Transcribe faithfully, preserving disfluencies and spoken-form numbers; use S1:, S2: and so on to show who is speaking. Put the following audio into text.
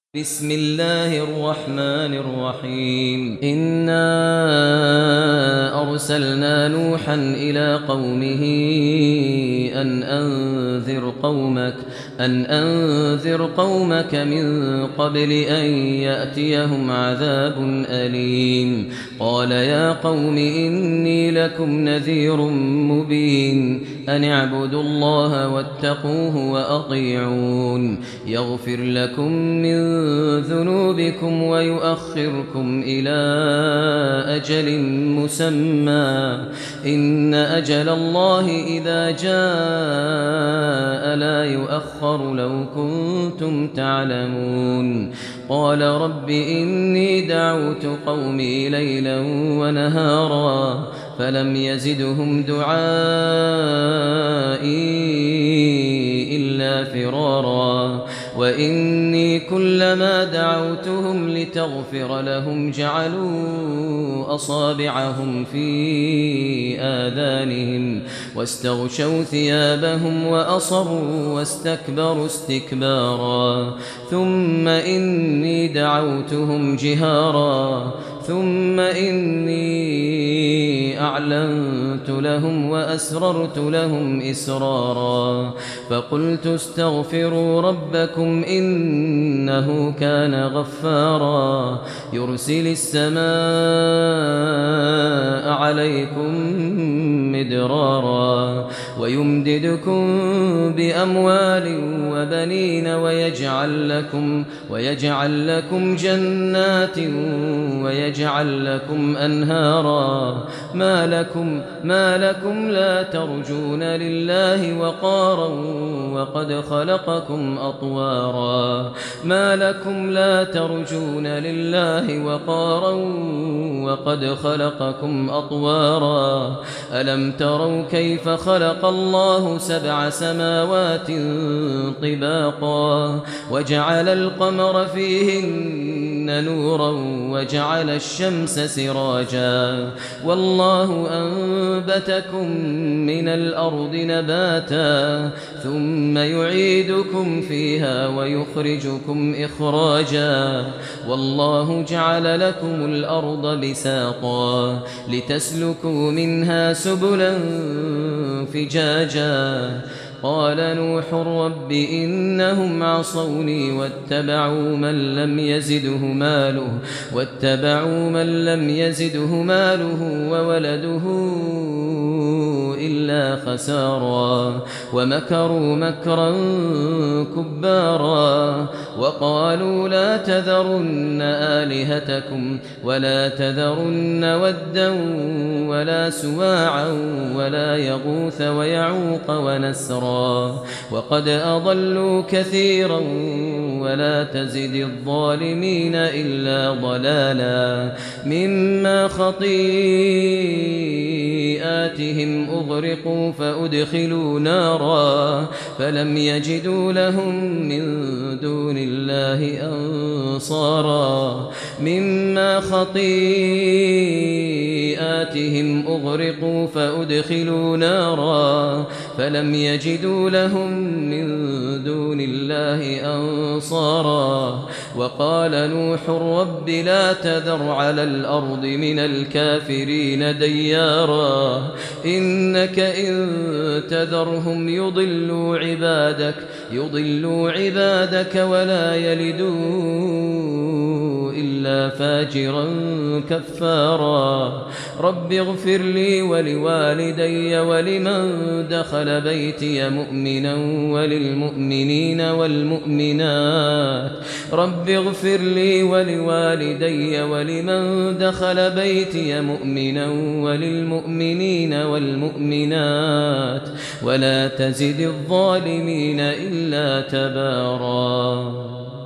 S1: بسم الله الرحمن الرحيم إنا أرسلنا نوحا إلى قومه أن أنذر قومك أن أنذر قومك من قبل أن يأتيهم عذاب أليم قال يا قوم إني لكم نذير مبين أن اعبدوا الله واتقوه وأطيعون يغفر لكم من ذنوبكم ويؤخركم إلى أجل مسمى إن أجل الله إذا جاء لا يؤخر لو كنتم تعلمون قال رب إني دعوت قومي ليلا ونهارا فلم يزدهم دعائي إلا فرارا وإني كلما دعوتهم لتغفر لهم جعلوا أصابعهم في آذانهم واستغشوا ثيابهم وأصروا واستكبروا استكبارا ثم إني دعوتهم جهارا ثم إني أعلنت لهم وأسررت لهم إسرارا فقلت استغفروا ربكم إنه كان غفارا يرسل السماء عليكم مدرارا ويمددكم بأموال وبنين ويجعل لكم, ويجعل لكم جنات ويجعل لكم أنهارا ما لكم, ما لكم لا ترجون لله وقارا وقد خلقكم أطوارا ما لكم لا ترجون لله وقارا وقد خلقكم أطوارا ألم تروا كيف خلق الله سبع سماوات طباقا وجعل القمر فيهن نورا وجعل الشمس سراجا والله أنبتكم من الأرض نباتا ثم يعيدكم فيها ويخرجكم إخراجا والله جعل لكم الأرض بساطا لتسلكوا منها سبلا فجاجا قال نوح رب إنهم عصوني واتبعوا من لم يزده ماله واتبعوا من لم يزده ماله وولده إلا خسارا ومكروا مكرا كبارا وقالوا لا تذرن آلهتكم ولا تذرن ودا ولا سواعا ولا يغوث ويعوق ونسرا وقد أضلوا كثيرا ولا تزد الظالمين إلا ضلالا مما خطيئاتهم أغرقوا فأدخلوا نارا فلم يجدوا لهم من دون الله أنصارا مما خطيئاتهم أغرقوا فأدخلوا نارا فلم يجدوا لهم من دون الله أنصارا وقال نوح رب لا تذر على الأرض من الكافرين ديارا إنك إن تذرهم يضلوا عبادك يضلوا عبادك ولا يلدوا إلا فاجرا كفارا رب اغفر لي ولوالدي ولمن دخل بيتي مؤمنا وللمؤمنين والمؤمنات رب اغفر لي ولوالدي ولمن دخل بيتي مؤمنا وللمؤمنين والمؤمنات ولا تزد الظالمين إلا تبارا.